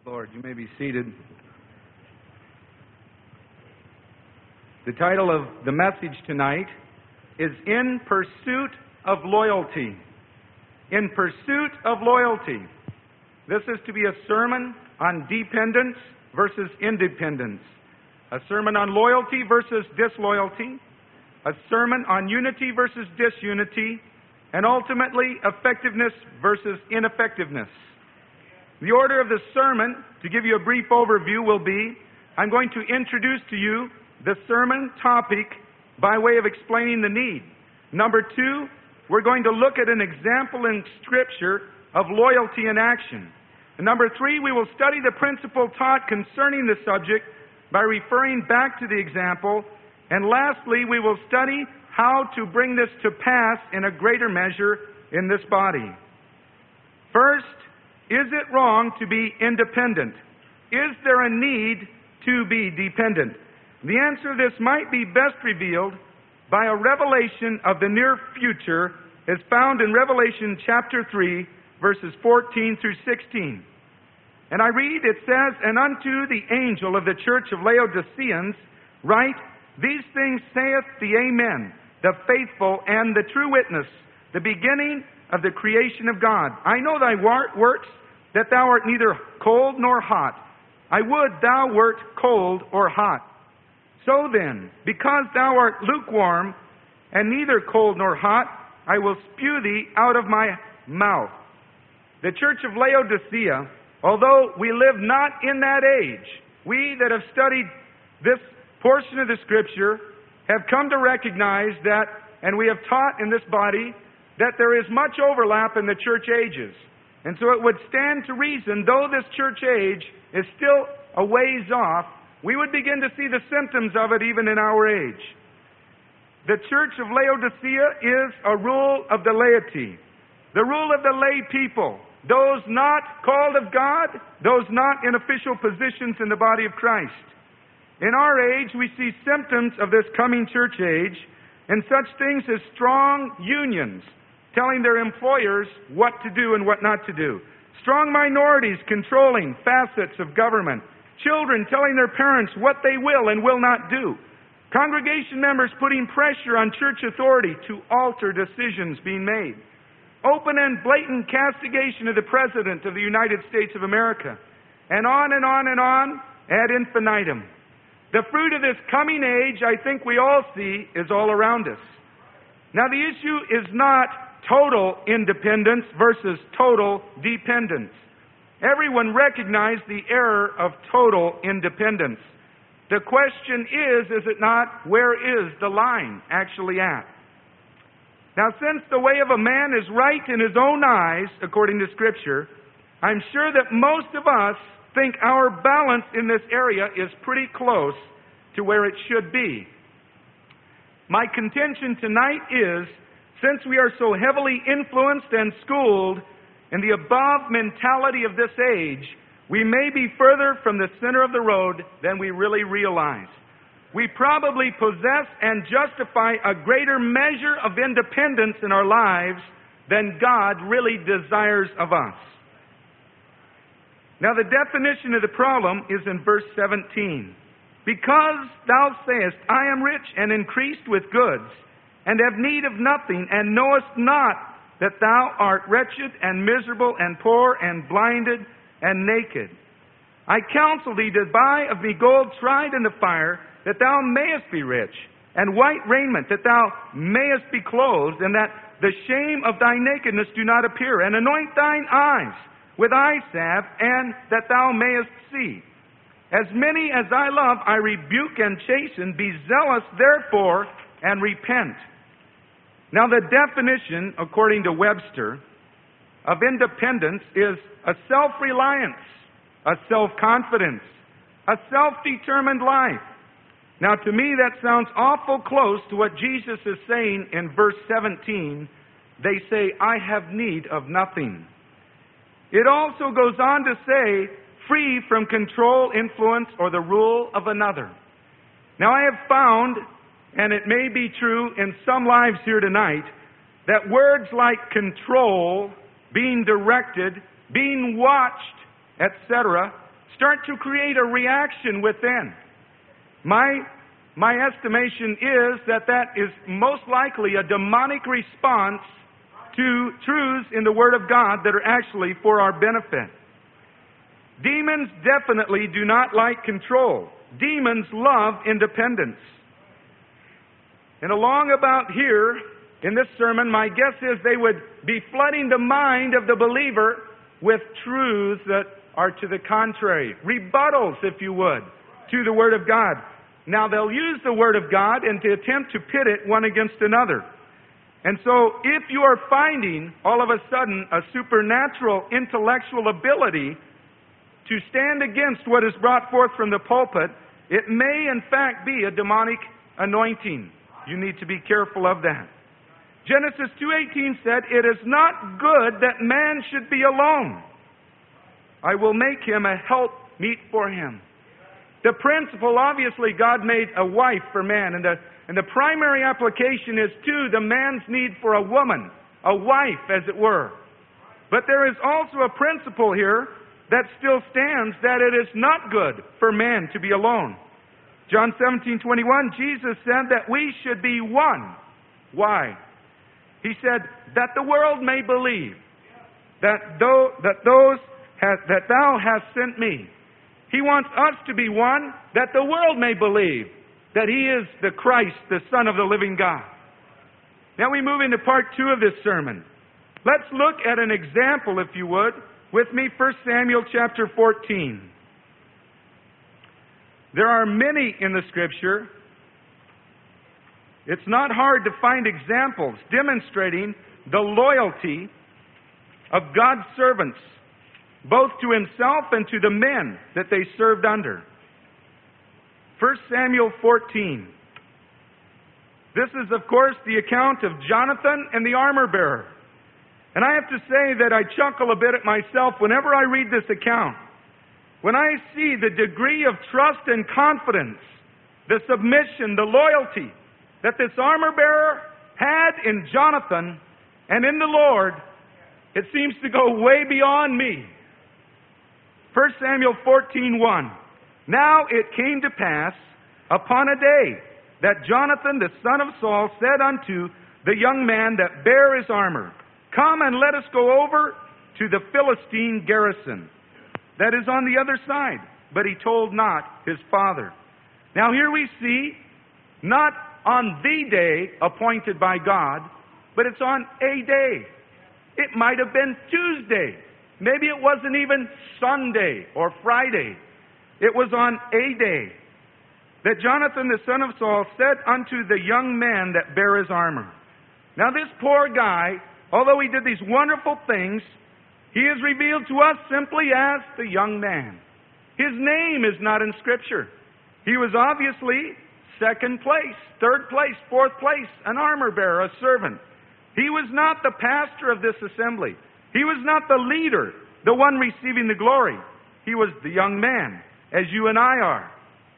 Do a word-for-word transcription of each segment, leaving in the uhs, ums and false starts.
Lord, you may be seated. The title of the message tonight is In Pursuit of Loyalty. In Pursuit of Loyalty. This is to be a sermon on dependence versus independence. A sermon on loyalty versus disloyalty. A sermon on unity versus disunity. And ultimately, effectiveness versus ineffectiveness. The order of the sermon, to give you a brief overview, will be, I'm going to introduce to you the sermon topic by way of explaining the need. Number two, we're going to look at an example in Scripture of loyalty in action. And number three, we will study the principle taught concerning the subject by referring back to the example. And lastly, we will study how to bring this to pass in a greater measure in this body. First, is it wrong to be independent? Is there a need to be dependent? The answer to this might be best revealed by a revelation of the near future as found in Revelation chapter three, verses fourteen through sixteen. And I read, it says, And unto the angel of the church of Laodiceans write, These things saith the Amen, the faithful and the true witness, the beginning of the creation of God. I know thy works, that thou art neither cold nor hot. I would thou wert cold or hot. So then, because thou art lukewarm, and neither cold nor hot, I will spew thee out of my mouth. The church of Laodicea, although we live not in that age, we that have studied this portion of the Scripture have come to recognize that, and we have taught in this body, that there is much overlap in the church ages. And so it would stand to reason, though this church age is still a ways off, we would begin to see the symptoms of it even in our age. The church of Laodicea is a rule of the laity, the rule of the lay people, those not called of God, those not in official positions in the body of Christ. In our age, we see symptoms of this coming church age in such things as strong unions telling their employers what to do and what not to do. Strong minorities controlling facets of government. Children telling their parents what they will and will not do. Congregation members putting pressure on church authority to alter decisions being made. Open and blatant castigation of the President of the United States of America. And on and on and on ad infinitum. The fruit of this coming age, I think we all see, is all around us. Now the issue is not total independence versus total dependence. Everyone recognizes the error of total independence. The question is, is it not, where is the line actually at? Now, since the way of a man is right in his own eyes, according to Scripture, I'm sure that most of us think our balance in this area is pretty close to where it should be. My contention tonight is, since we are so heavily influenced and schooled in the above mentality of this age, we may be further from the center of the road than we really realize. We probably possess and justify a greater measure of independence in our lives than God really desires of us. Now the definition of the problem is in verse seventeen. Because thou sayest, I am rich and increased with goods, and have need of nothing, and knowest not that thou art wretched and miserable and poor and blinded and naked. I counsel thee to buy of me gold tried in the fire, that thou mayest be rich, and white raiment, that thou mayest be clothed, and that the shame of thy nakedness do not appear, and anoint thine eyes with eye salve, and that thou mayest see. As many as I love, I rebuke and chasten. Be zealous, therefore, and repent. Now, the definition, according to Webster, of independence is a self-reliance, a self-confidence, a self-determined life. Now, to me, that sounds awful close to what Jesus is saying in verse seventeen. They say, I have need of nothing. It also goes on to say, free from control, influence, or the rule of another. Now, I have found, and it may be true in some lives here tonight, that words like control, being directed, being watched, et cetera, start to create a reaction within. My, my estimation is that that is most likely a demonic response to truths in the Word of God that are actually for our benefit. Demons definitely do not like control. Demons love independence. And along about here, in this sermon, my guess is they would be flooding the mind of the believer with truths that are to the contrary. Rebuttals, if you would, to the Word of God. Now, they'll use the Word of God and to attempt to pit it one against another. And so, if you are finding, all of a sudden, a supernatural intellectual ability to stand against what is brought forth from the pulpit, it may in fact be a demonic anointing. You need to be careful of that. Genesis two eighteen said, "It is not good that man should be alone. I will make him a help meet for him." The principle, obviously, God made a wife for man, and the, and the primary application is to the man's need for a woman, a wife, as it were. But there is also a principle here that still stands, that it is not good for man to be alone. John seventeen twenty-one, Jesus said that we should be one. Why? He said, that the world may believe that, though, that those has, that thou hast sent me. He wants us to be one, that the world may believe that He is the Christ, the Son of the living God. Now we move into part two of this sermon. Let's look at an example, if you would, with me, First Samuel chapter fourteen. There are many in the Scripture. It's not hard to find examples demonstrating the loyalty of God's servants, both to Himself and to the men that they served under. First Samuel fourteen. This is, of course, the account of Jonathan and the armor-bearer. And I have to say that I chuckle a bit at myself whenever I read this account. When I see the degree of trust and confidence, the submission, the loyalty that this armor-bearer had in Jonathan and in the Lord, it seems to go way beyond me. First Samuel fourteen one. Now it came to pass upon a day that Jonathan the son of Saul said unto the young man that bare his armor, "Come and let us go over to the Philistine garrison that is on the other side." But he told not his father. Now here we see, not on the day appointed by God, but it's on a day. It might have been Tuesday. Maybe it wasn't even Sunday or Friday. It was on a day that Jonathan the son of Saul said unto the young man that bare his armor. Now this poor guy, although he did these wonderful things, he is revealed to us simply as the young man. His name is not in Scripture. He was obviously second place, third place, fourth place, an armor bearer, a servant. He was not the pastor of this assembly. He was not the leader, the one receiving the glory. He was the young man, as you and I are.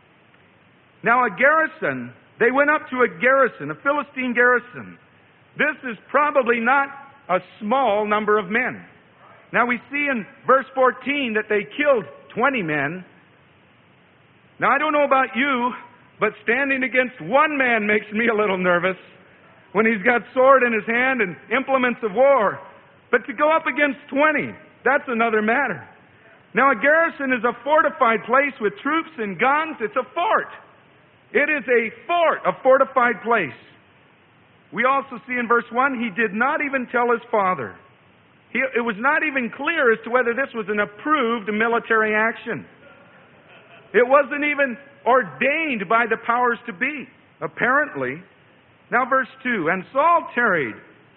Now a garrison, they went up to a garrison, a Philistine garrison. This is probably not a small number of men. Now we see in verse fourteen that they killed twenty men. Now I don't know about you, but standing against one man makes me a little nervous when he's got sword in his hand and implements of war. But to go up against twenty, that's another matter. Now a garrison is a fortified place with troops and guns. It's a fort. It is a fort, a fortified place. We also see in verse one, he did not even tell his father. He, it was not even clear as to whether this was an approved military action. It wasn't even ordained by the powers to be, apparently. Now verse two, and Saul tarried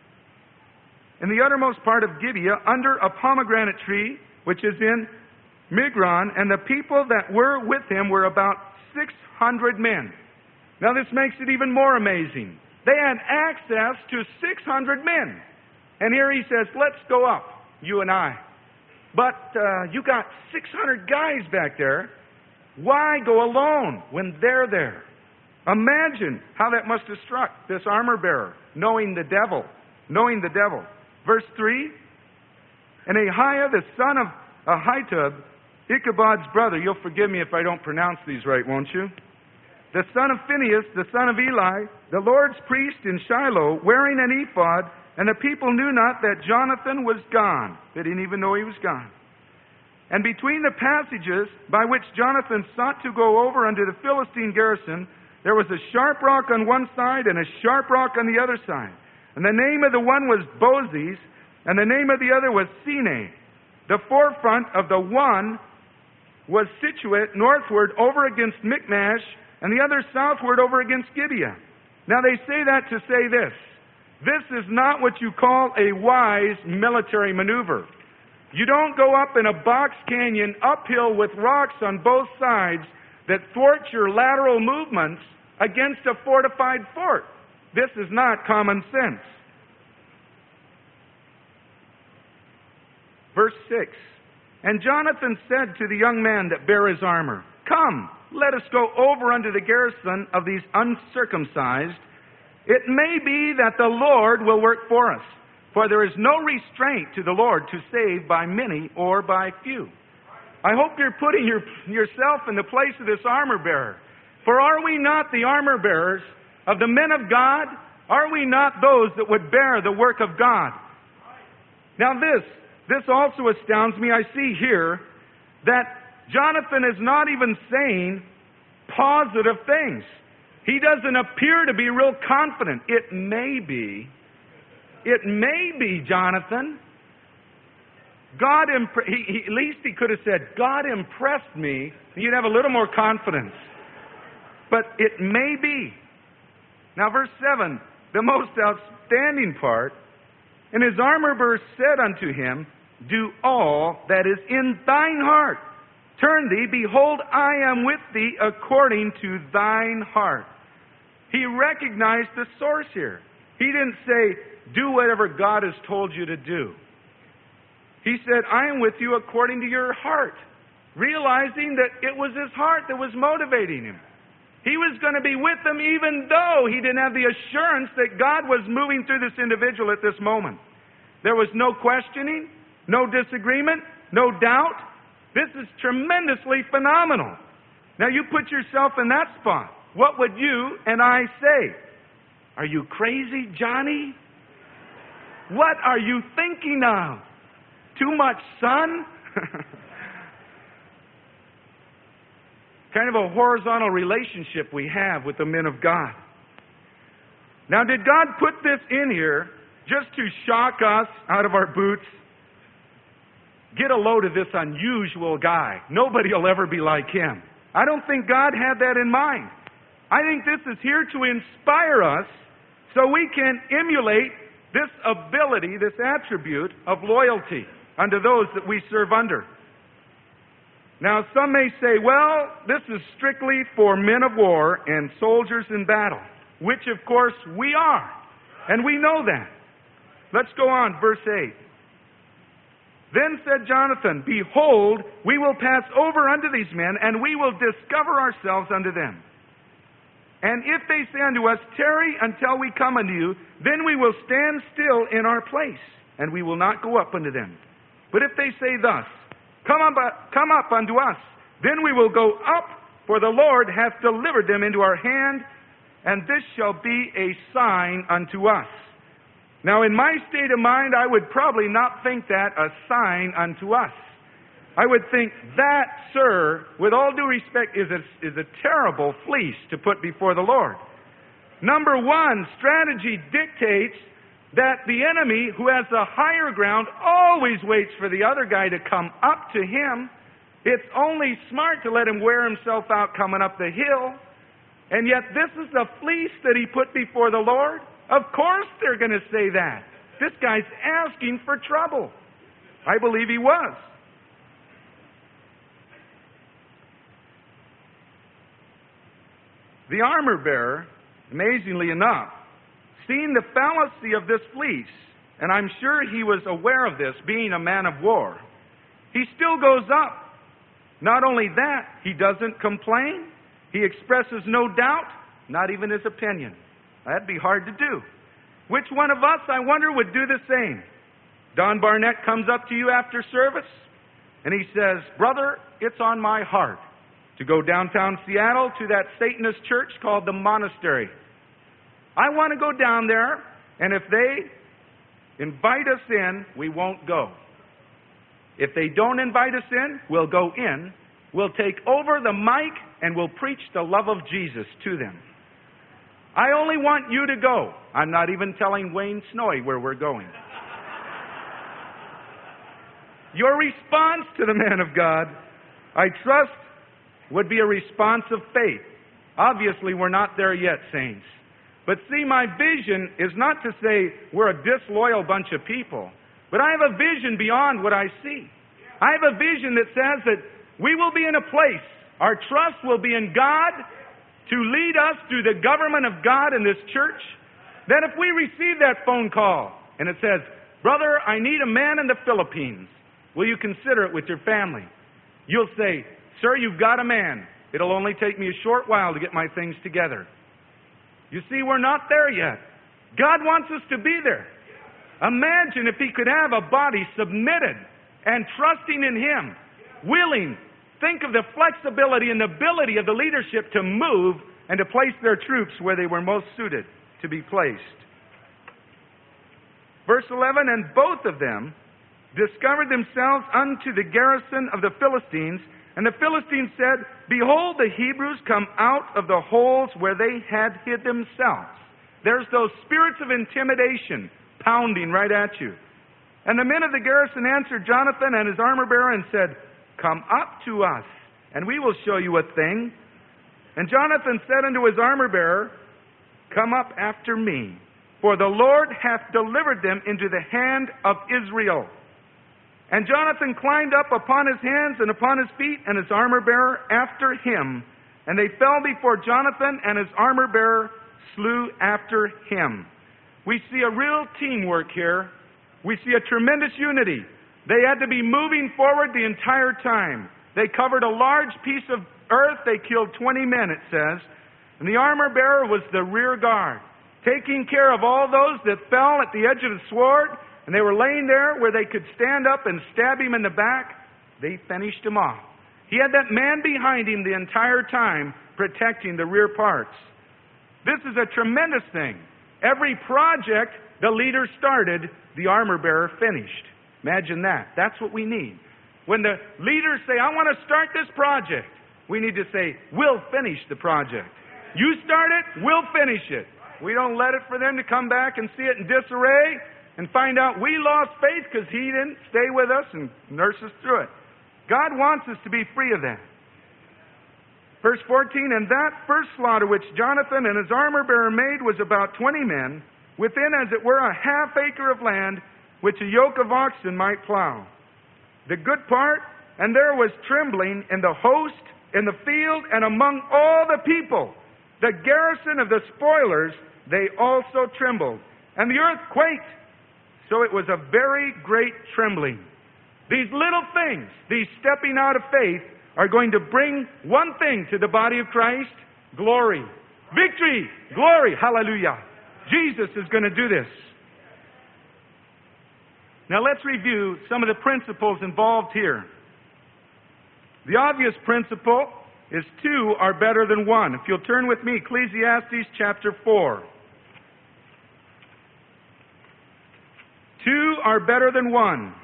in the uttermost part of Gibeah under a pomegranate tree, which is in Migron, and the people that were with him were about six hundred men. Now this makes it even more amazing. They had access to six hundred men. And here he says, let's go up, you and I. But uh, you got six hundred guys back there. Why go alone when they're there? Imagine how that must have struck this armor bearer, knowing the devil, knowing the devil. Verse three, and Ahiah the son of Ahitub Ichabod's brother, you'll forgive me if I don't pronounce these right, won't you? The son of Phinehas, the son of Eli, the Lord's priest in Shiloh, wearing an ephod, and the people knew not that Jonathan was gone. They didn't even know he was gone. And between the passages by which Jonathan sought to go over unto the Philistine garrison, there was a sharp rock on one side and a sharp rock on the other side. And the name of the one was Bozez, and the name of the other was Sine. The forefront of the one was situate northward over against Michmash, and the other southward over against Gibeah. Now they say that to say this. This is not what you call a wise military maneuver. You don't go up in a box canyon uphill with rocks on both sides that thwart your lateral movements against a fortified fort. This is not common sense. Verse six. And Jonathan said to the young man that bare his armor, Come, let us go over unto the garrison of these uncircumcised. It may be that the Lord will work for us, for there is no restraint to the Lord to save by many or by few. I hope you're putting your, yourself in the place of this armor bearer. For are we not the armor bearers of the men of God? Are we not those that would bear the work of God? Now this, this also astounds me. I see here that Jonathan is not even saying positive things. He doesn't appear to be real confident. It may be, it may be, Jonathan. God, impre- he, he, at least he could have said, God impressed me. You'd have a little more confidence. But it may be. Now verse seven, the most outstanding part. And his armor bearer said unto him, Do all that is in thine heart. Turn thee, behold, I am with thee according to thine heart. He recognized the source here. He didn't say, do whatever God has told you to do. He said, I am with you according to your heart, realizing that it was his heart that was motivating him. He was going to be with them even though he didn't have the assurance that God was moving through this individual at this moment. There was no questioning, no disagreement, no doubt. This is tremendously phenomenal. Now you put yourself in that spot. What would you and I say? Are you crazy, Johnny? What are you thinking of? Too much sun? Kind of a horizontal relationship we have with the men of God. Now, did God put this in here just to shock us out of our boots? Get a load of this unusual guy. Nobody will ever be like him. I don't think God had that in mind. I think this is here to inspire us so we can emulate this ability, this attribute of loyalty unto those that we serve under. Now, some may say, well, this is strictly for men of war and soldiers in battle, which, of course, we are. And we know that. Let's go on, verse eight. Then said Jonathan, Behold, we will pass over unto these men, and we will discover ourselves unto them. And if they say unto us, Tarry until we come unto you, then we will stand still in our place, and we will not go up unto them. But if they say thus, Come up, come up unto us, then we will go up, for the Lord hath delivered them into our hand, and this shall be a sign unto us. Now, in my state of mind, I would probably not think that a sign unto us. I would think that, sir, with all due respect, is a, is a terrible fleece to put before the Lord. Number one, strategy dictates that the enemy, who has the higher ground, always waits for the other guy to come up to him. It's only smart to let him wear himself out coming up the hill. And yet this is the fleece that he put before the Lord. Of course they're going to say that. This guy's asking for trouble. I believe he was. The armor bearer, amazingly enough, seeing the fallacy of this fleece, and I'm sure he was aware of this, being a man of war, he still goes up. Not only that, he doesn't complain. He expresses no doubt, not even his opinion. That'd be hard to do. Which one of us, I wonder, would do the same? Don Barnett comes up to you after service. and he says, "Brother, it's on my heart to go downtown Seattle to that Satanist church called the Monastery. I want to go down there, and if they invite us in, we won't go. If they don't invite us in, we'll go in, we'll take over the mic, and we'll preach the love of Jesus to them. I only want you to go." I'm not even telling Wayne Snowy where we're going. Your response to the man of God, I trust, would be a response of faith. Obviously, we're not there yet, saints. But see, my vision is not to say we're a disloyal bunch of people, but I have a vision beyond what I see. I have a vision that says that we will be in a place, our trust will be in God to lead us through the government of God in this church. Then if we receive that phone call and it says, "Brother, I need a man in the Philippines. Will you consider it with your family?" You'll say, "Sir, you've got a man. It'll only take me a short while to get my things together." You see, we're not there yet. God wants us to be there. Imagine if He could have a body submitted and trusting in Him, willing. Think of the flexibility and the ability of the leadership to move and to place their troops where they were most suited to be placed. Verse eleven, "And both of them discovered themselves unto the garrison of the Philistines, and the Philistines said, Behold, the Hebrews come out of the holes where they had hid themselves." There's those spirits of intimidation pounding right at you. "And the men of the garrison answered Jonathan and his armor-bearer and said, Come up to us, and we will show you a thing. And Jonathan said unto his armor-bearer, Come up after me, for the Lord hath delivered them into the hand of Israel. And Jonathan climbed up upon his hands and upon his feet, and his armor-bearer after him. And they fell before Jonathan, and his armor-bearer slew after him." We see a real teamwork here. We see a tremendous unity. They had to be moving forward the entire time. They covered a large piece of earth. They killed twenty men, it says. And the armor-bearer was the rear guard, taking care of all those that fell at the edge of the sword. And they were laying there where they could stand up and stab him in the back. They finished him off. He had that man behind him the entire time, protecting the rear parts. This is a tremendous thing. Every project the leader started, the armor-bearer finished. Imagine that. That's what we need. When the leaders say, "I want to start this project," we need to say, "We'll finish the project. You start it, we'll finish it." We don't let it for them to come back and see it in disarray and find out we lost faith because He didn't stay with us and nurse us through it. God wants us to be free of that. Verse fourteen, "And that first slaughter which Jonathan and his armor-bearer made was about twenty men, within as it were a half acre of land, which a yoke of oxen might plow. The good part, and there was trembling in the host, in the field, and among all the people. The garrison of the spoilers, they also trembled. And the earth quaked. So it was a very great trembling." These little things, these stepping out of faith, are going to bring one thing to the body of Christ: glory. Victory! Glory! Hallelujah! Jesus is going to do this. Now let's review some of the principles involved here. The obvious principle is two are better than one. If you'll turn with me, Ecclesiastes chapter four. Two are better than one.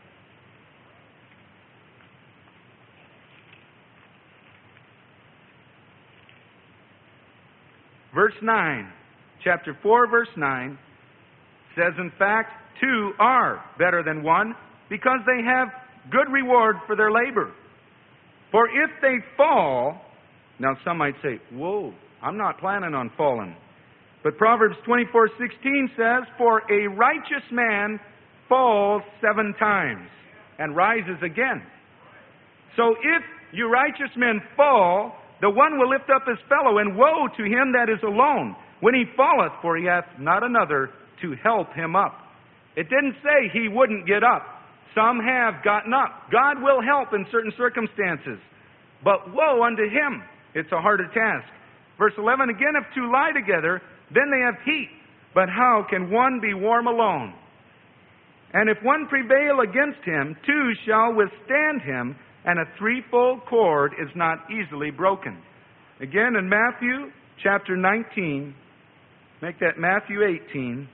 Verse nine, chapter four, verse nine, says, in fact, two are better than one, because they have good reward for their labor. For if they fall, now some might say, whoa, I'm not planning on falling. But Proverbs twenty-four sixteen says, for a righteous man falls seven times and rises again. So if you righteous men fall, the one will lift up his fellow, and woe to him that is alone when he falleth, for he hath not another to help him up. It didn't say he wouldn't get up. Some have gotten up. God will help in certain circumstances. But woe unto him. It's a harder task. Verse eleven, again, if two lie together, then they have heat. But how can one be warm alone? And if one prevail against him, two shall withstand him, and a threefold cord is not easily broken. Again, in Matthew chapter nineteen, make that Matthew eighteen,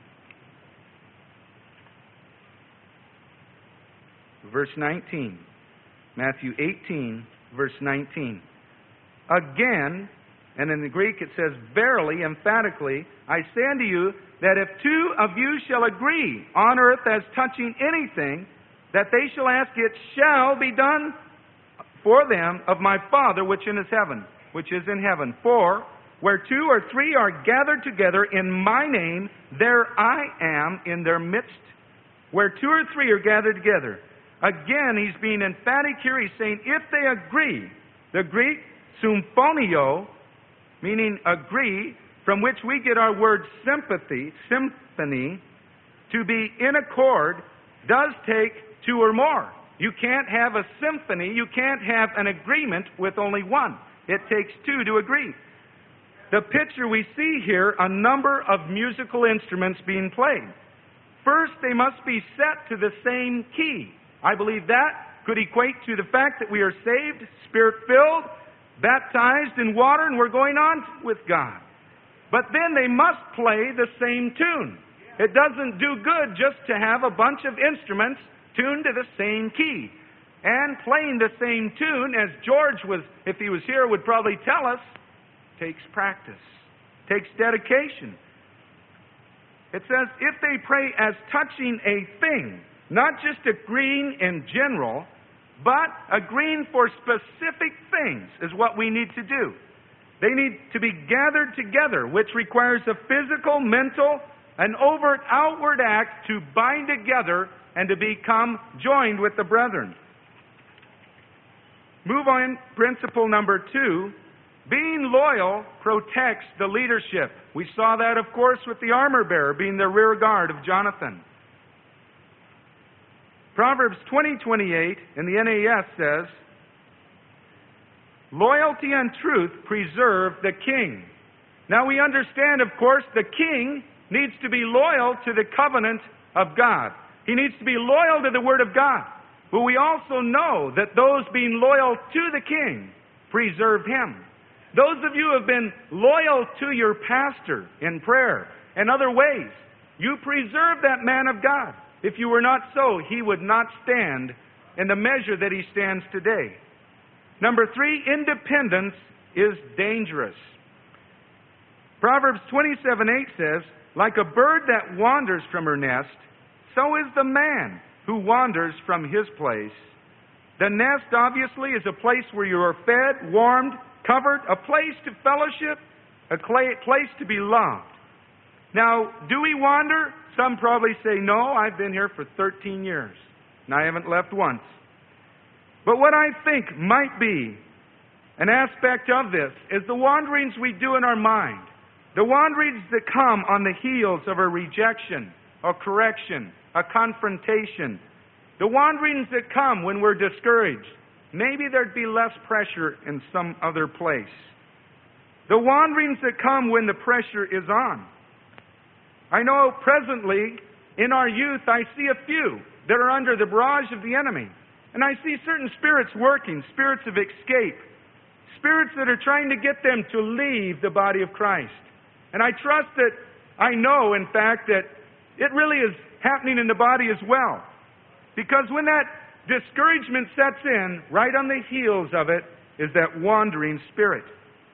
verse nineteen. Matthew eighteen, verse nineteen. Again, and in the Greek it says, verily, emphatically, I say unto you, that if two of you shall agree on earth as touching anything, that they shall ask, it shall be done for them of my Father which in is heaven, which is in heaven. For where two or three are gathered together in my name, there I am in their midst. Where two or three are gathered together. Again, he's being emphatic here. He's saying, if they agree, the Greek symphonio, meaning agree, from which we get our word sympathy, symphony, to be in accord, does take two or more. You can't have a symphony, you can't have an agreement with only one. It takes two to agree. The picture we see here, a number of musical instruments being played. First, they must be set to the same key. I believe that could equate to the fact that we are saved, Spirit-filled, baptized in water, and we're going on with God. But then they must play the same tune. It doesn't do good just to have a bunch of instruments tuned to the same key. And playing the same tune, as George was, if he was here, would probably tell us, takes practice, takes dedication. It says, if they pray as touching a thing, not just agreeing in general, but agreeing for specific things is what we need to do. They need to be gathered together, which requires a physical, mental, an overt, outward act to bind together and to become joined with the brethren. Move on, principle number two. Being loyal protects the leadership. We saw that, of course, with the armor bearer being the rear guard of Jonathan. Proverbs twenty twenty-eight in the N A S says, loyalty and truth preserve the king. Now we understand, of course, the king needs to be loyal to the covenant of God. He needs to be loyal to the Word of God. But we also know that those being loyal to the king preserve him. Those of you who have been loyal to your pastor in prayer and other ways, you preserve that man of God. If you were not so, he would not stand in the measure that he stands today. Number three, independence is dangerous. Proverbs twenty-seven eight says, like a bird that wanders from her nest, so is the man who wanders from his place. The nest, obviously, is a place where you are fed, warmed, covered, a place to fellowship, a place to be loved. Now, do we wander? Some probably say, no, I've been here for thirteen years, and I haven't left once. But what I think might be an aspect of this is the wanderings we do in our mind, the wanderings that come on the heels of a rejection, a correction, a confrontation, the wanderings that come when we're discouraged. Maybe there'd be less pressure in some other place. The wanderings that come when the pressure is on. I know presently in our youth I see a few that are under the barrage of the enemy. And I see certain spirits working, spirits of escape, spirits that are trying to get them to leave the body of Christ. And I trust that, I know in fact that it really is happening in the body as well. Because when that discouragement sets in, right on the heels of it is that wandering spirit.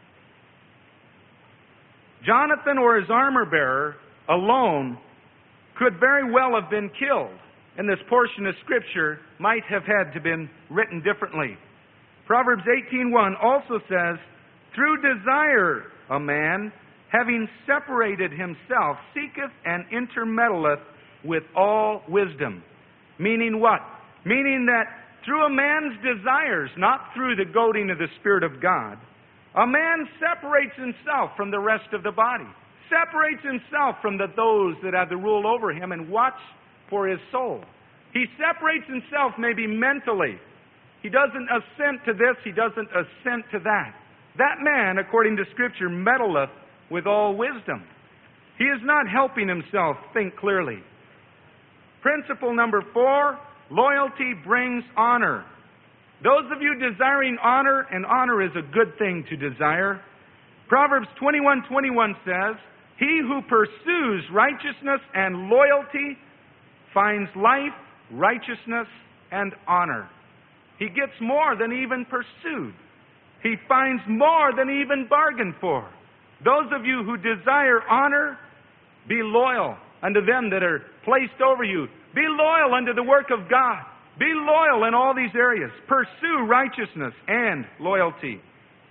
Jonathan or his armor bearer alone could very well have been killed. And this portion of Scripture might have had to been written differently. Proverbs eighteen one also says, through desire a man, having separated himself, seeketh and intermeddleth with all wisdom. Meaning what? Meaning that through a man's desires, not through the goading of the Spirit of God, a man separates himself from the rest of the body. Separates himself from the, those that have the rule over him and watch for his soul. He separates himself maybe mentally. He doesn't assent to this, he doesn't assent to that. That man, according to Scripture, meddleth with all wisdom. He is not helping himself think clearly. Principle number four, loyalty brings honor. Those of you desiring honor, and honor is a good thing to desire. Proverbs twenty-one twenty-one says, "He who pursues righteousness and loyalty finds life, righteousness, and honor." He gets more than even pursued. He finds more than even bargained for. Those of you who desire honor, be loyal unto them that are placed over you. Be loyal unto the work of God. Be loyal in all these areas. Pursue righteousness and loyalty.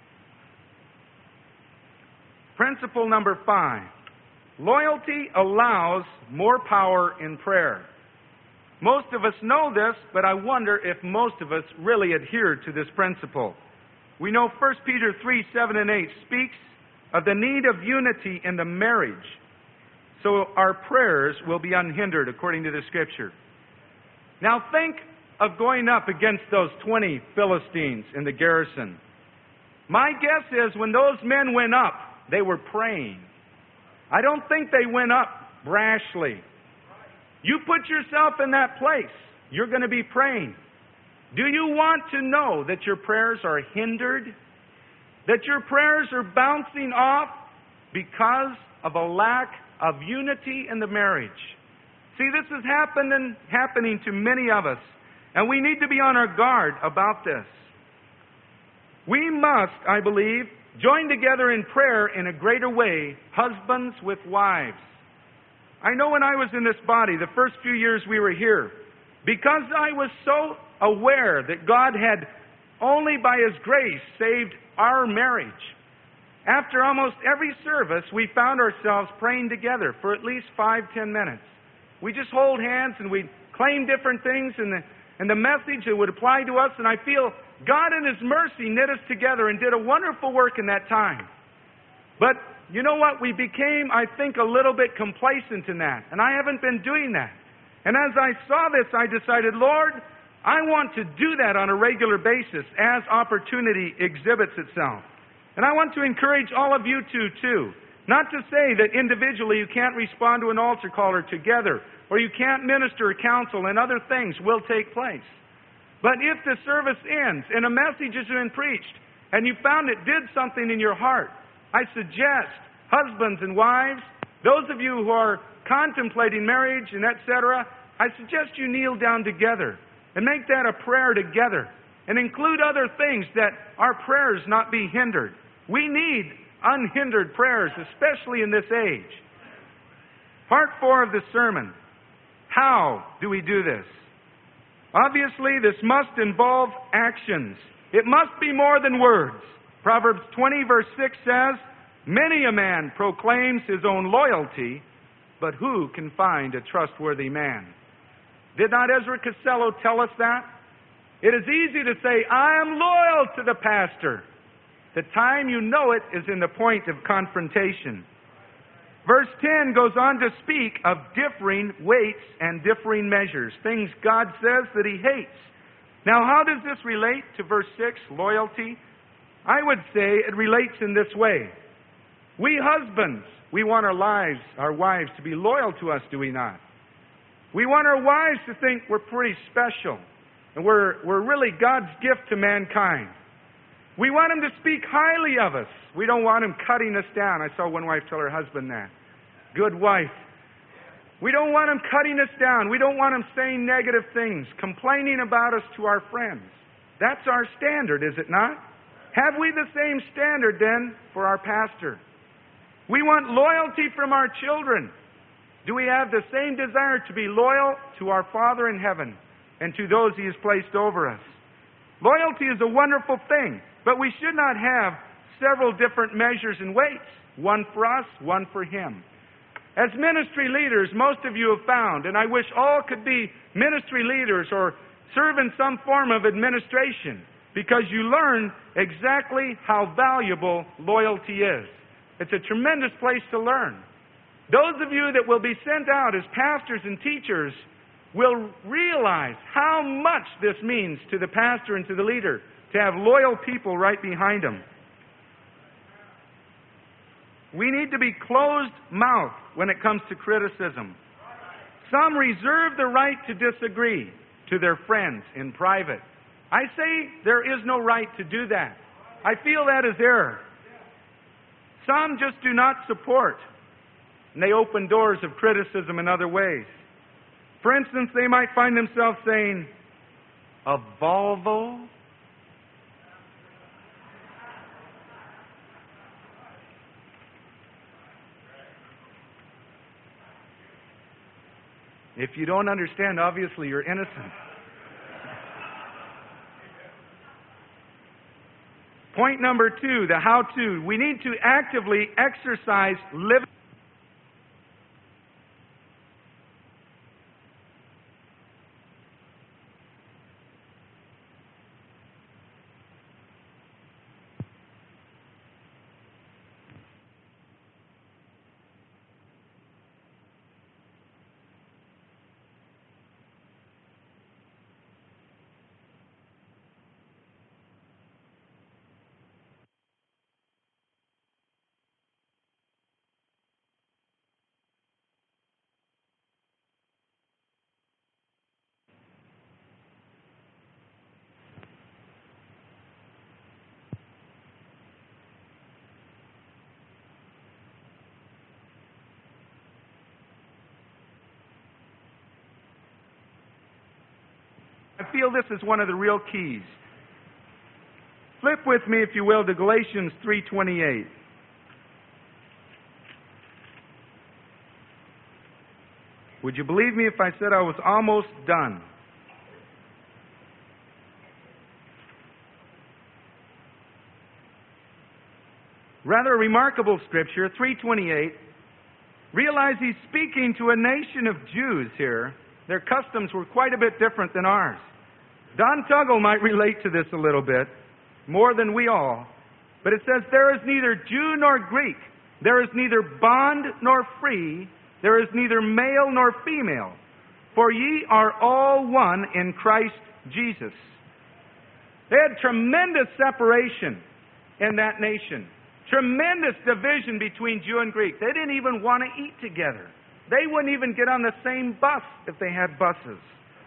Principle number five. Loyalty allows more power in prayer. Most of us know this, but I wonder if most of us really adhere to this principle. We know First Peter three, seven, and eight speaks of the need of unity in the marriage, so our prayers will be unhindered according to the Scripture. Now think of going up against those twenty Philistines in the garrison. My guess is when those men went up, they were praying. I don't think they went up brashly. You put yourself in that place, you're going to be praying. Do you want to know that your prayers are hindered? That your prayers are bouncing off because of a lack of unity in the marriage? See, this is happening, happening to many of us, and we need to be on our guard about this. We must, I believe, join together in prayer in a greater way, husbands with wives. I know when I was in this body, the first few years we were here, because I was so aware that God had only by His grace saved our marriage. After almost every service, we found ourselves praying together for at least five, ten minutes. We just hold hands and we claim different things and the, and the message that would apply to us. And I feel God in His mercy knit us together and did a wonderful work in that time. But you know what? We became, I think, a little bit complacent in that. And I haven't been doing that. And as I saw this, I decided, Lord, I want to do that on a regular basis as opportunity exhibits itself. And I want to encourage all of you to, too. Not to say that individually you can't respond to an altar call or together, or you can't minister or counsel and other things will take place. But if the service ends and a message has been preached and you found it did something in your heart, I suggest husbands and wives, those of you who are contemplating marriage and et cetera, I suggest you kneel down together and make that a prayer together and include other things that our prayers not be hindered. We need unhindered prayers, especially in this age. Part four of the sermon. How do we do this? Obviously, this must involve actions. It must be more than words. Proverbs twenty verse six says, "Many a man proclaims his own loyalty, but who can find a trustworthy man?" Did not Ezra Costello tell us that? It is easy to say, I am loyal to the pastor. The time you know it is in the point of confrontation. Verse ten goes on to speak of differing weights and differing measures, things God says that He hates. Now, how does this relate to verse six, loyalty? I would say it relates in this way. We husbands, we want our lives, our wives to be loyal to us, do we not? We want our wives to think we're pretty special and we're, we're really God's gift to mankind. We want them to speak highly of us. We don't want them cutting us down. I saw one wife tell her husband that. Good wife. We don't want them cutting us down. We don't want them saying negative things, complaining about us to our friends. That's our standard, is it not? Have we the same standard then for our pastor? We want loyalty from our children. Do we have the same desire to be loyal to our Father in heaven and to those He has placed over us? Loyalty is a wonderful thing, but we should not have several different measures and weights, one for us, one for Him. As ministry leaders, most of you have found, and I wish all could be ministry leaders or serve in some form of administration, because you learn exactly how valuable loyalty is. It's a tremendous place to learn. Those of you that will be sent out as pastors and teachers will realize how much this means to the pastor and to the leader to have loyal people right behind them. We need to be closed-mouthed when it comes to criticism. Some reserve the right to disagree to their friends in private. I say there is no right to do that. I feel that is error. Some just do not support, and they open doors of criticism in other ways. For instance, they might find themselves saying, "A Volvo? If you don't understand, obviously you're innocent." Point number two, the how-to. We need to actively exercise living. I feel this is one of the real keys. Flip with me, if you will, to Galatians three twenty-eight. Would you believe me if I said I was almost done? Rather a remarkable scripture, three twenty-eight. Realize he's speaking to a nation of Jews here. Their customs were quite a bit different than ours. Don Tuggle might relate to this a little bit, more than we all. But it says, "There is neither Jew nor Greek. There is neither bond nor free. There is neither male nor female. For ye are all one in Christ Jesus." They had tremendous separation in that nation. Tremendous division between Jew and Greek. They didn't even want to eat together. They wouldn't even get on the same bus if they had buses.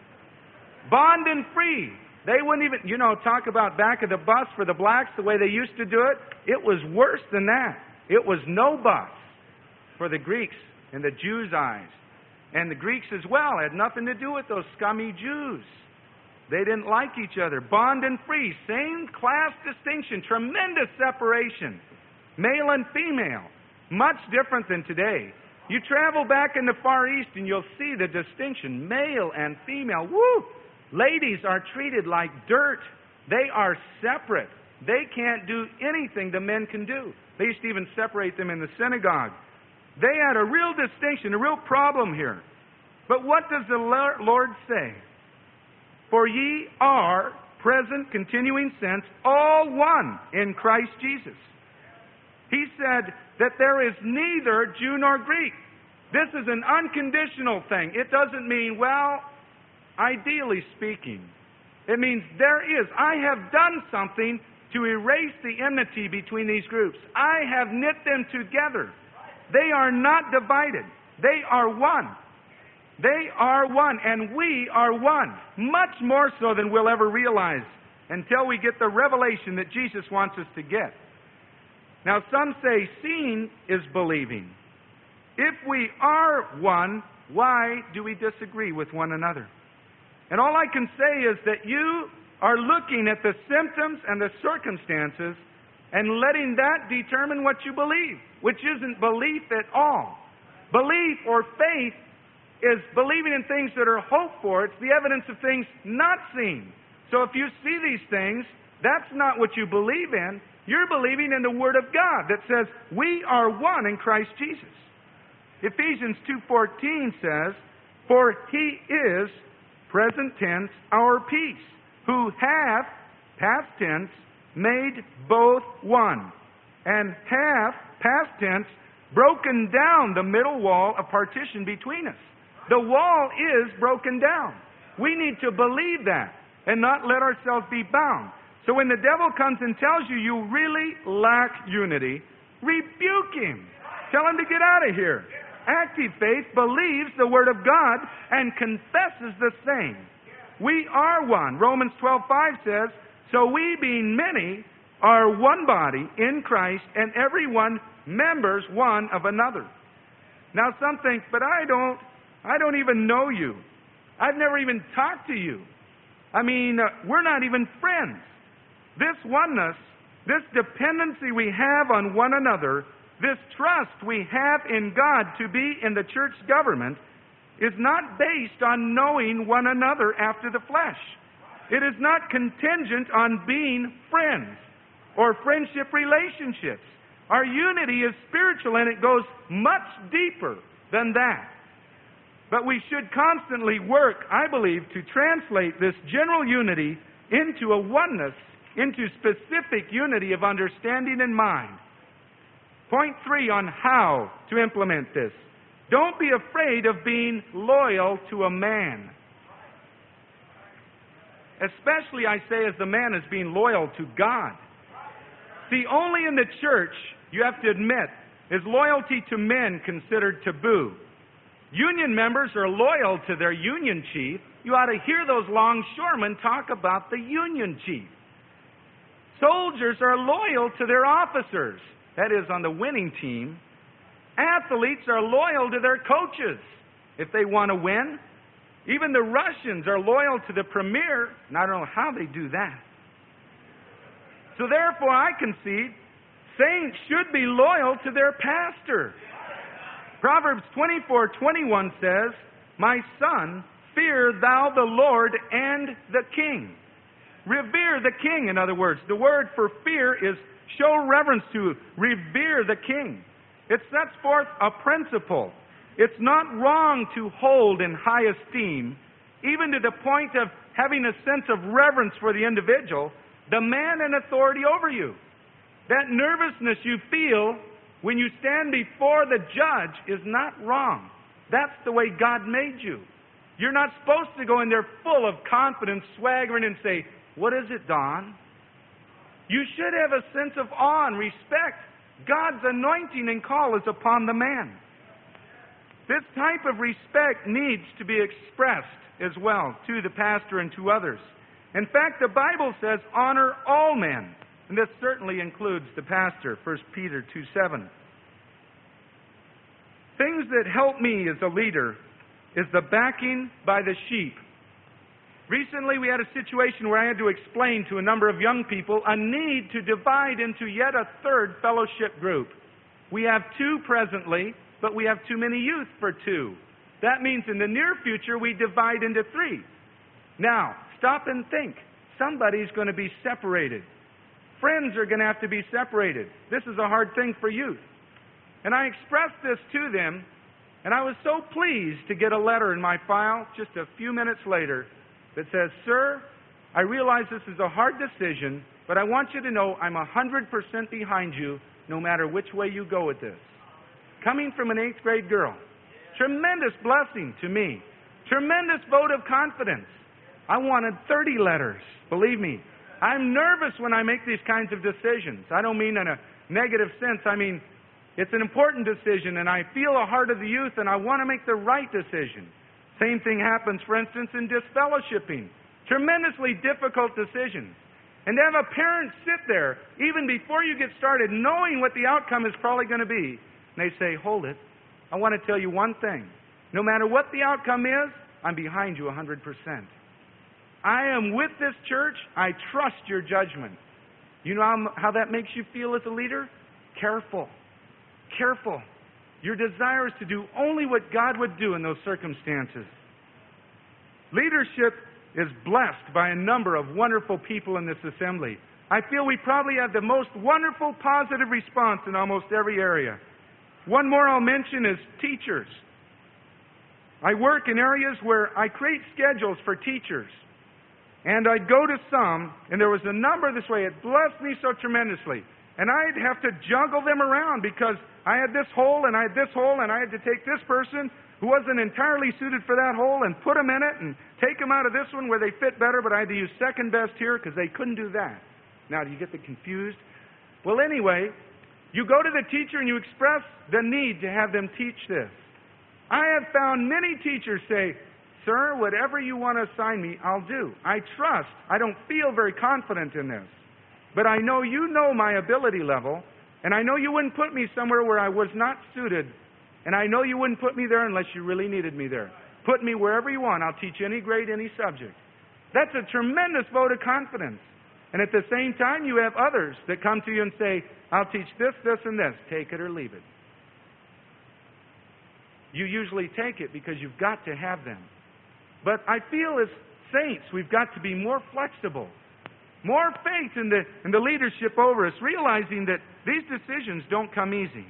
Bond and free. They wouldn't even, you know, talk about back of the bus for the blacks, the way they used to do it. It was worse than that. It was no bus for the Greeks in the Jews' eyes. And the Greeks as well had nothing to do with those scummy Jews. They didn't like each other. Bond and free. Same class distinction. Tremendous separation. Male and female. Much different than today. You travel back in the Far East and you'll see the distinction. Male and female. Woo! Ladies are treated like dirt. They are separate. They can't do anything the men can do. They used to even separate them in the synagogue. They had a real distinction, a real problem here. But what does the Lord say? "For ye are," present, continuing sense, "all one in Christ Jesus." He said that there is neither Jew nor Greek. This is an unconditional thing. It doesn't mean, well, ideally speaking. It means there is. I have done something to erase the enmity between these groups. I have knit them together. They are not divided. They are one. They are one, and we are one. Much more so than we'll ever realize until we get the revelation that Jesus wants us to get. Now, some say seeing is believing. If we are one, why do we disagree with one another? And all I can say is that you are looking at the symptoms and the circumstances and letting that determine what you believe, which isn't belief at all. Belief or faith is believing in things that are hoped for. It's the evidence of things not seen. So if you see these things, that's not what you believe in. You're believing in the Word of God that says, we are one in Christ Jesus. Ephesians two fourteen says, "For He is," present tense, "our peace, who hath," past tense, "made both one, and hath," past tense, "broken down the middle wall of partition between us." The wall is broken down. We need to believe that and not let ourselves be bound. So when the devil comes and tells you you really lack unity, rebuke him. Tell him to get out of here. Active faith believes the Word of God and confesses the same. We are one. Romans twelve five says, so we being many are one body in Christ, and everyone members one of another. Now some think, but I don't, I don't even know you. I've never even talked to you. I mean, uh, we're not even friends. This oneness, this dependency we have on one another, this trust we have in God to be in the church government is not based on knowing one another after the flesh. It is not contingent on being friends or friendship relationships. Our unity is spiritual and it goes much deeper than that. But we should constantly work, I believe, to translate this general unity into a oneness, into specific unity of understanding and mind. Point three on how to implement this. Don't be afraid of being loyal to a man. Especially, I say, as the man is being loyal to God. See, only in the church, you have to admit, is loyalty to men considered taboo. Union members are loyal to their union chief. You ought to hear those longshoremen talk about the union chief. Soldiers are loyal to their officers, that is, on the winning team. Athletes are loyal to their coaches if they want to win. Even the Russians are loyal to the premier, and I don't know how they do that. So therefore, I concede, saints should be loyal to their pastor. Proverbs twenty-four twenty-one says, my son, fear thou the Lord and the king. Revere the king, in other words. The word for fear is show reverence to, revere the king. It sets forth a principle. It's not wrong to hold in high esteem, even to the point of having a sense of reverence for the individual, the man in authority over you. That nervousness you feel when you stand before the judge is not wrong. That's the way God made you. You're not supposed to go in there full of confidence, swaggering, and say, what is it, Don? You should have a sense of awe and respect. God's anointing and call is upon the man. This type of respect needs to be expressed as well to the pastor and to others. In fact, the Bible says, honor all men. And this certainly includes the pastor, First Peter two seven. Things that help me as a leader is the backing by the sheep. Recently, we had a situation where I had to explain to a number of young people a need to divide into yet a third fellowship group. We have two presently, but we have too many youth for two. That means in the near future, we divide into three. Now, stop and think. Somebody's going to be separated. Friends are going to have to be separated. This is a hard thing for youth. And I expressed this to them, and I was so pleased to get a letter in my file just a few minutes later that says, sir, I realize this is a hard decision, but I want you to know I'm one hundred percent behind you no matter which way you go with this. Coming from an eighth grade girl. Tremendous blessing to me. Tremendous vote of confidence. I wanted thirty letters. Believe me, I'm nervous when I make these kinds of decisions. I don't mean in a negative sense. I mean, it's an important decision, and I feel the heart of the youth, and I want to make the right decision. Same thing happens, for instance, in disfellowshipping. Tremendously difficult decisions. And to have a parent sit there, even before you get started, knowing what the outcome is probably going to be, and they say, hold it, I want to tell you one thing. No matter what the outcome is, I'm behind you one hundred percent. I am with this church. I trust your judgment. You know how, how that makes you feel as a leader? Careful. Careful. Your desire is to do only what God would do in those circumstances. Leadership is blessed by a number of wonderful people in this assembly. I feel we probably have the most wonderful positive response in almost every area. One more I'll mention is teachers. I work in areas where I create schedules for teachers. And I'd go to some, and there was a number this way. It blessed me so tremendously. And I'd have to juggle them around because I had this hole, and I had this hole, and I had to take this person who wasn't entirely suited for that hole and put them in it and take them out of this one where they fit better, but I had to use second best here because they couldn't do that. Now, do you get the confused? Well, anyway, you go to the teacher and you express the need to have them teach this. I have found many teachers say, "Sir, whatever you want to assign me, I'll do. I trust. I don't feel very confident in this. But I know you know my ability level, and I know you wouldn't put me somewhere where I was not suited, and I know you wouldn't put me there unless you really needed me there. Put me wherever you want. I'll teach any grade, any subject." That's a tremendous vote of confidence. And at the same time, you have others that come to you and say, "I'll teach this, this, and this. Take it or leave it." You usually take it because you've got to have them. But I feel as saints, we've got to be more flexible, more faith in the, in the leadership over us, realizing that these decisions don't come easy.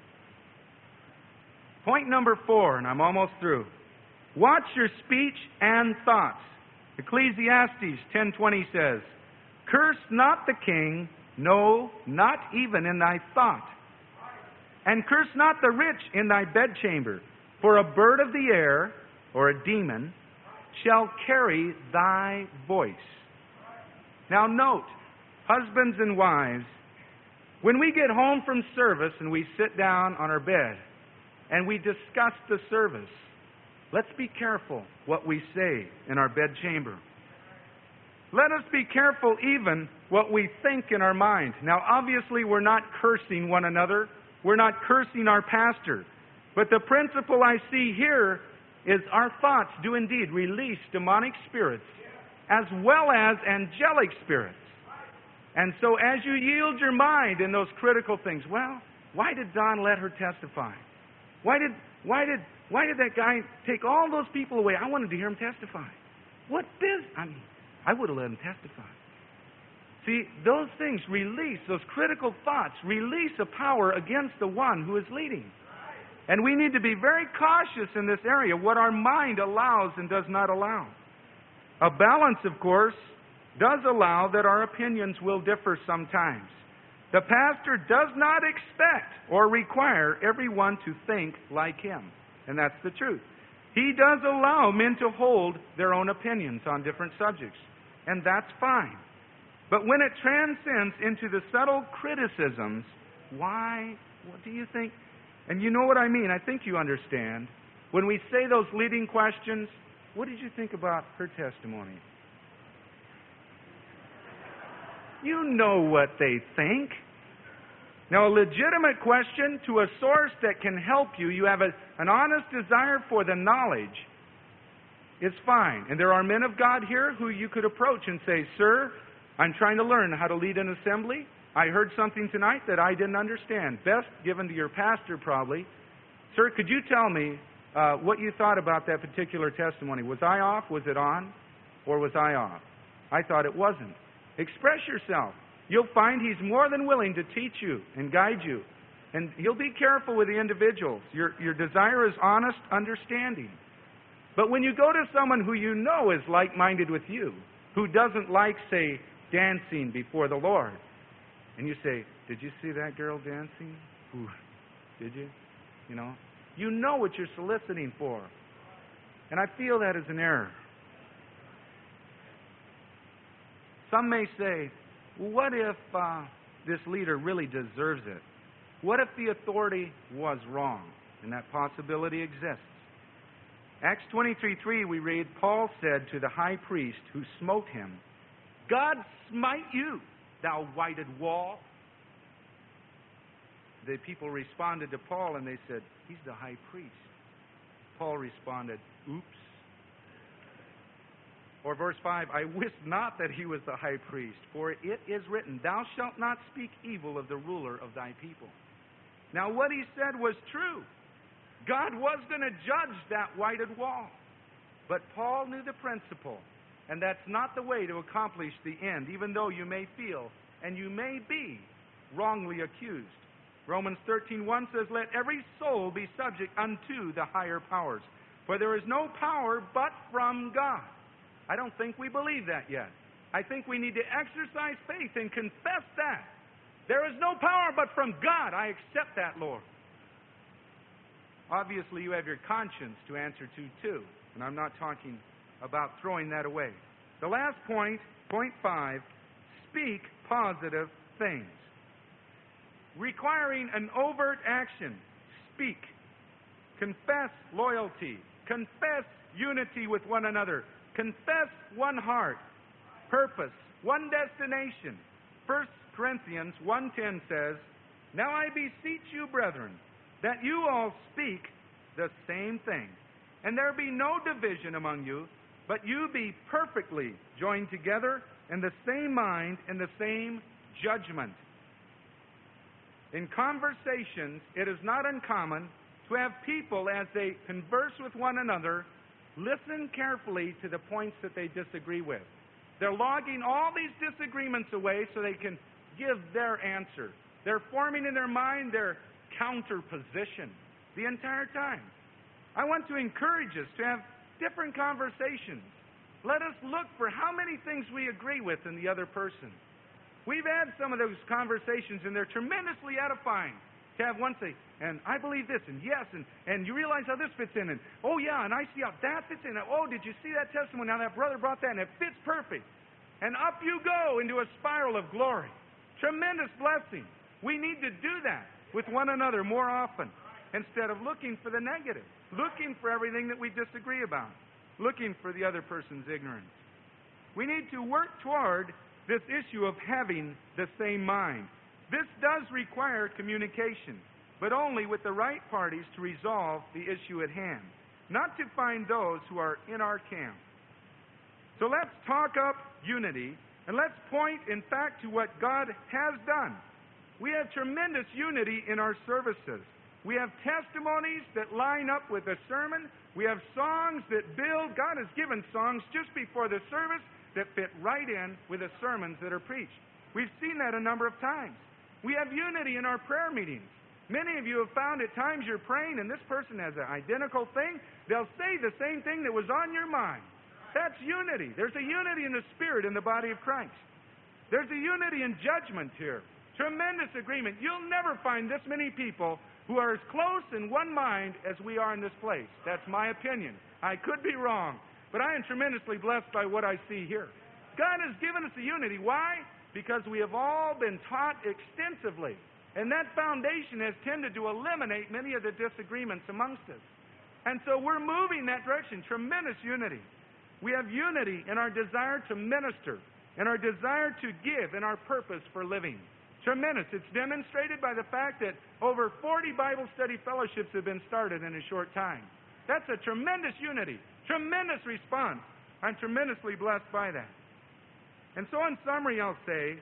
Point number four, and I'm almost through. Watch your speech and thoughts. Ecclesiastes ten twenty says, "Curse not the king, no, not even in thy thought. And curse not the rich in thy bedchamber, for a bird of the air, or a demon, shall carry thy voice." Now note, husbands and wives, when we get home from service and we sit down on our bed and we discuss the service, let's be careful what we say in our bedchamber. Let us be careful even what we think in our mind. Now obviously we're not cursing one another. We're not cursing our pastor. But the principle I see here is our thoughts do indeed release demonic spirits as well as angelic spirits. And so as you yield your mind in those critical things, well, why did Don let her testify? Why did why did why did that guy take all those people away? I wanted to hear him testify. What business? I mean, I would have let him testify. See, those things release, those critical thoughts release a power against the one who is leading. And we need to be very cautious in this area, what our mind allows and does not allow. A balance, of course, does allow that our opinions will differ sometimes. The pastor does not expect or require everyone to think like him. And that's the truth. He does allow men to hold their own opinions on different subjects. And that's fine. But when it transcends into the subtle criticisms, why, what do you think? And you know what I mean. I think you understand. When we say those leading questions, what did you think about her testimony? You know what they think. Now, a legitimate question to a source that can help you, you have a, an honest desire for the knowledge, is fine. And there are men of God here who you could approach and say, "Sir, I'm trying to learn how to lead an assembly. I heard something tonight that I didn't understand." Best given to your pastor, probably. "Sir, could you tell me uh, what you thought about that particular testimony? Was I off? Was it on? Or was I off? I thought it wasn't." Express yourself. You'll find he's more than willing to teach you and guide you. And he'll be careful with the individuals. Your, your desire is honest understanding. But when you go to someone who you know is like-minded with you, who doesn't like, say, dancing before the Lord, and you say, "Did you see that girl dancing? Ooh, did you?" You know, you know what you're soliciting for. And I feel that is an error. Some may say, "Well, what if uh, this leader really deserves it? What if the authority was wrong?" And that possibility exists. Acts twenty-three three, we read, Paul said to the high priest who smote him, "God smite you, thou whited wall." The people responded to Paul and they said, "He's the high priest." Paul responded, "Oops." Or verse five, "I wist not that he was the high priest, for it is written, Thou shalt not speak evil of the ruler of thy people." Now what he said was true. God was going to judge that whited wall. But Paul knew the principle, and that's not the way to accomplish the end, even though you may feel and you may be wrongly accused. Romans thirteen one says, "Let every soul be subject unto the higher powers, for there is no power but from God." I don't think we believe that yet. I think we need to exercise faith and confess that. There is no power but from God. I accept that, Lord. Obviously, you have your conscience to answer to, too. And I'm not talking about throwing that away. The last point, point five, speak positive things. Requiring an overt action. Speak. confess loyalty, confess unity with one another, confess one heart, purpose, one destination. First Corinthians one ten says, "Now I beseech you, brethren, that you all speak the same thing, and there be no division among you, but you be perfectly joined together in the same mind and the same judgment." In conversations, it is not uncommon to have people, as they converse with one another, listen carefully to the points that they disagree with. They're logging all these disagreements away so they can give their answer. They're forming in their mind their counter position the entire time. I want to encourage us to have different conversations. Let us look for how many things we agree with in the other person. We've had some of those conversations, and they're tremendously edifying. To have one say, "And I believe this," and "yes," and, and you realize how this fits in, and "oh yeah, and I see how that fits in, and oh, did you see that testimony? Now that brother brought that, and it fits perfect." And up you go into a spiral of glory. Tremendous blessing. We need to do that with one another more often, instead of looking for the negative, looking for everything that we disagree about, looking for the other person's ignorance. We need to work toward this issue of having the same mind. This does require communication, but only with the right parties to resolve the issue at hand, not to find those who are in our camp. So let's talk up unity, and let's point, in fact, to what God has done. We have tremendous unity in our services. We have testimonies that line up with the sermon. We have songs that build. God has given songs just before the service that fit right in with the sermons that are preached. We've seen that a number of times. We have unity in our prayer meetings. Many of you have found at times you're praying and this person has an identical thing. They'll say the same thing that was on your mind. That's unity. There's a unity in the Spirit in the body of Christ. There's a unity in judgment here. Tremendous agreement. You'll never find this many people who are as close in one mind as we are in this place. That's my opinion. I could be wrong, but I am tremendously blessed by what I see here. God has given us a unity. Why? Because we have all been taught extensively. And that foundation has tended to eliminate many of the disagreements amongst us. And so we're moving that direction. Tremendous unity. We have unity in our desire to minister, in our desire to give, in our purpose for living. Tremendous. It's demonstrated by the fact that over forty Bible study fellowships have been started in a short time. That's a tremendous unity, tremendous response. I'm tremendously blessed by that. And so in summary, I'll say,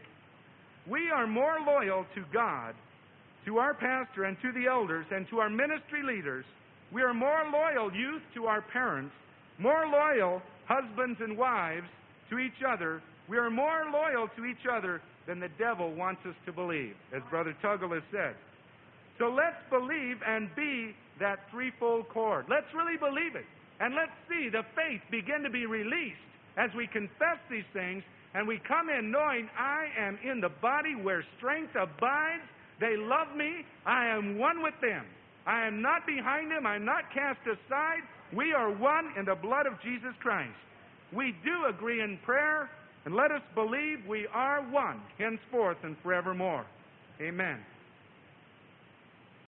we are more loyal to God, to our pastor and to the elders and to our ministry leaders. We are more loyal, youth, to our parents, more loyal, husbands and wives, to each other. We are more loyal to each other than the devil wants us to believe, as Brother Tuggle has said. So let's believe and be that threefold cord. Let's really believe it. And let's see the faith begin to be released as we confess these things and we come in knowing I am in the body where strength abides. They love me. I am one with them. I am not behind them. I am not cast aside. We are one in the blood of Jesus Christ. We do agree in prayer, and let us believe we are one henceforth and forevermore. Amen.